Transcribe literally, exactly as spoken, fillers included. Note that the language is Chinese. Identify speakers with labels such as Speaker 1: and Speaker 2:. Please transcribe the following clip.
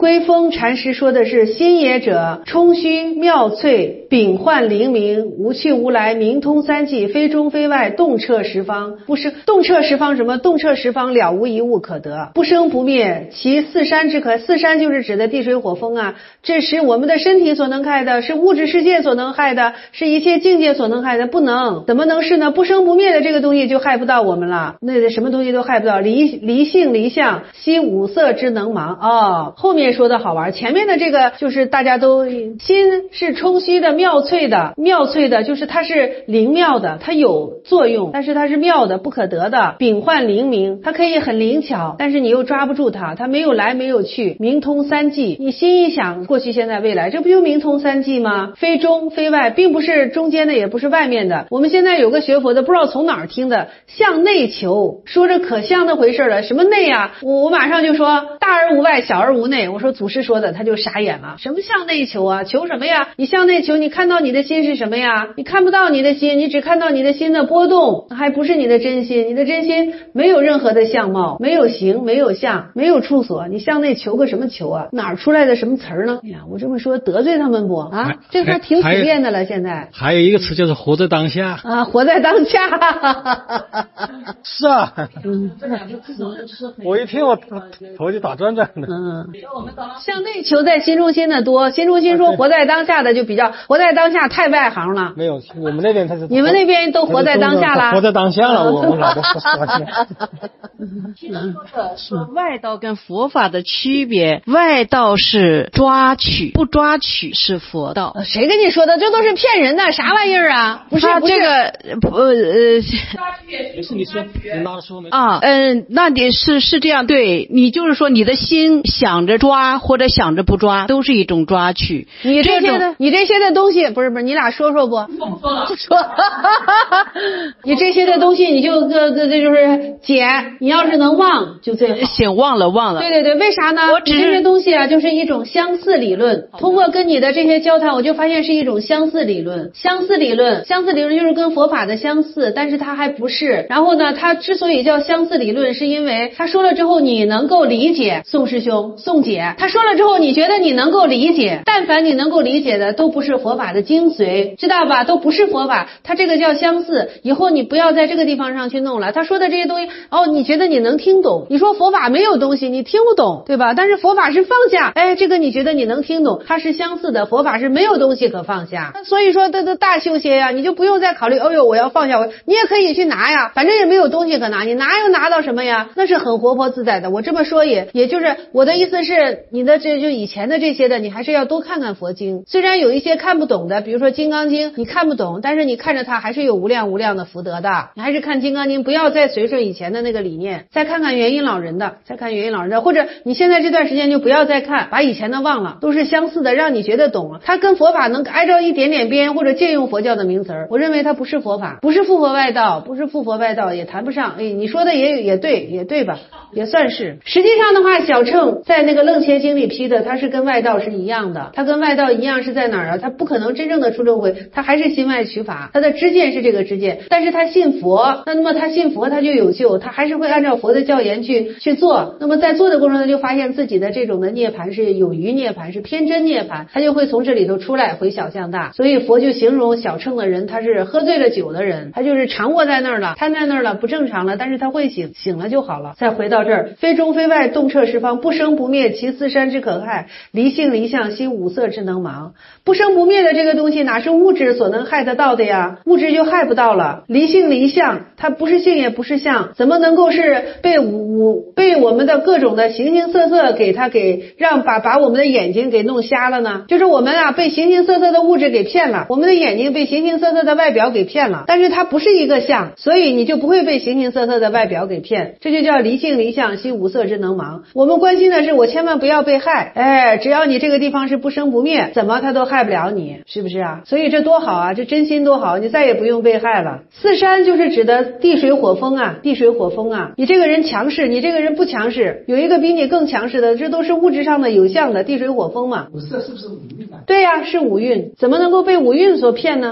Speaker 1: 归峰禅师说的是心也者，冲虚妙脆，秉幻灵明，无去无来，明通三际，非中非外，洞彻十方，不生洞彻十方什么？洞彻十方了无一物可得，不生不灭，其四山之可。四山就是指的地水火风啊，这是我们的身体所能害的，是物质世界所能害的，是一切境界所能害的，不能，怎么能是呢？不生不灭的这个东西就害不到我们了，那什么东西都害不到，离离性离相，悉五色之能盲。哦，后面说的好玩，前面的这个就是大家都心是冲虚的，妙脆的，妙脆的就是它是灵妙的，它有作用，但是它是妙的，不可得的，秉幻灵明，它可以很灵巧，但是你又抓不住它，它没有来没有去，明通三际，你心一想，过去现在未来，这不就明通三际吗？非中非外，并不是中间的，也不是外面的。我们现在有个学佛的，不知道从哪儿听的，向内求，说着可像那回事了，什么内啊？我我马上就说大而无外，小而无内。我说祖师说的，他就傻眼了，什么向内求啊？求什么呀？你向内求，你看到你的心是什么呀？你看不到你的心，你只看到你的心的波动，还不是你的真心。你的真心没有任何的相貌，没有形，没有相，没有处所，你向内求个什么求啊？哪儿出来的什么词儿呢？哎呀，我这么说得罪他们不啊？这个挺普遍的了，现在
Speaker 2: 还有一个词就是活在当下
Speaker 1: 啊，活在当下。
Speaker 2: 是啊，
Speaker 1: 嗯，
Speaker 2: 我一听我头就打转转的。
Speaker 1: 嗯，向内求在心中心的多，心中心说活在当下的就比较，活在当下太外行了。
Speaker 2: 没有，我们那边他是
Speaker 1: 你们那边都活在当下了，
Speaker 2: 活在当下了，我们老的不说。
Speaker 3: 说外道跟佛法的区别，外道是抓取，不抓取是佛道。
Speaker 1: 谁跟你说的？这都是骗人的，啥玩意儿啊？不是不是
Speaker 3: 这个不呃，
Speaker 2: 没事，你说，你拿着说没
Speaker 3: 啊，嗯，那你是是这样，对你就是说你的心想着抓或者想着不抓，都是一种抓取。
Speaker 1: 你这些的，你这些的东西，不是不是，你俩说说不？说，你这些的东西，你就这这这就是减，你要是能忘就最好。
Speaker 3: 行，忘了忘了。
Speaker 1: 对对对，为啥呢？我只是这些东西啊，就是一种相似理论。通过跟你的这些交谈，我就发现是一种相似理论。相似理论，相似理论就是跟佛法的相似，但是它还不是。然后呢，它之所以叫相似理论，是因为他说了之后你能够理解，宋师兄、宋姐，他说了之后你觉得你能够理解，但凡你能够理解的，都不是佛法的精髓，知道吧？都不是佛法，它这个叫相似。以后你不要在这个地方上去弄了。他说的这些东西，哦，你觉得你能听懂？你说佛法没有东西，你听不懂，对吧？但是佛法是放下，哎，这个你觉得你能听懂，它是相似的。佛法是没有东西可放下，所以说这这大修些呀，你就不用再考虑，哎呦，我要放下，我你也可以去拿呀，反正也没有东西可拿，你拿又拿到什么呀？那是很活泼自在的。我这么说也也就是我的意思是，你的这就以前的这些的，你还是要多看看佛经。虽然有一些看不懂的，比如说《金刚经》，你看不懂，但是你看着它还是有无量无量的福德的。你还是看《金刚经》，不要再随顺以前的那个理念，再看看元音老人的，再看元音老人的，或者你现在这段时间就不要再看，把以前的忘了，都是相似的，让你觉得懂了。它跟佛法能挨着一点点边，或者借用佛教的名词儿，我认为它不是佛法，不是复佛外道，不是复佛外道，也谈不上。哎，你说的也也对，也对吧？也算是。实际上的话，小乘在那个楞伽经里批的，它是跟外道是一样的。它跟外道一样是在哪儿啊？它不可能真正的出正轨，它还是心外取法，它的知见是这个知见，但是他信佛，那那么他信佛他就有救，他还是会按照佛的教言去去做。那么在做的过程中就发现自己的这种的涅槃是有余涅槃，是偏真涅槃，他就会从这里头出来回小向大。所以佛就形容小乘的人，他是喝醉了酒的人，他就是常卧在那儿了，瘫在那儿了，不正常了，但是他会醒，醒了就好了。再回到这儿，非中非外，洞彻十方，不生不灭，其四山之可害，离性离相，悉五色之能盲。不生不灭的这个东西哪是物质所能害得到的呀？物质就害不到了。离性离相，它不是性也不是相，怎么能够是被五被我们的各种的形形色色给它给让把把我们的眼睛给弄瞎了呢？就是我们啊被形形色色的物质给骗了，我们的眼睛被形形色色的外表给骗了，但是它不是一个相，所以你就不会被形形色色的外表给骗，这就叫离性离相，悉五色之能盲。我们关心的是我千万不要被害，哎，只要你这个地方是不生不灭，怎么它都害不了你，是不是啊？所以这多好啊，这真心多好，你再也不用被害了。四山就是指的地水火风啊，地水火风啊。你这个人强势，你这个人不强势，有一个比你更强势的，这都是物质上的有相的地水火风嘛。
Speaker 4: 五色是不是五蕴啊？
Speaker 1: 对呀、啊，是五蕴，怎么能够被五蕴所骗呢？